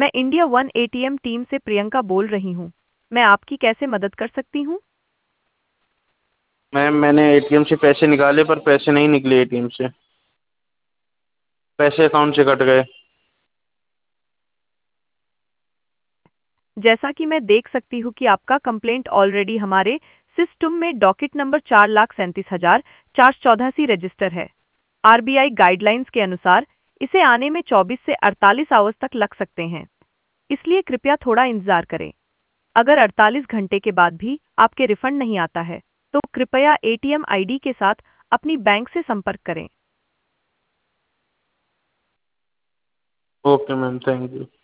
मैं India one ATM team से प्रियंका बोल रही हूँ। मैं आपकी कैसे मदद कर सकती हूँ? मैम मैंने एटीएम से पैसे निकाले पर पैसे नहीं निकले एटीएम से। पैसे अकाउंट से कट गए। जैसा कि मैं देख सकती हूँ कि आपका कंप्लेंट ऑलरेडी हमारे सिस्टम में डॉकेट नंबर 4,37,484 रजिस्टर है। आरबीआई गाइडलाइंस के अनुसार इसे आने में 24 से 48 आवर्स तक लग सकते हैं, इसलिए कृपया थोड़ा इंतजार करें। अगर 48 घंटे के बाद भी आपके रिफंड नहीं आता है, तो कृपया एटीएम आईडी के साथ अपनी बैंक से संपर्क करें। Okay ma'am, thank you.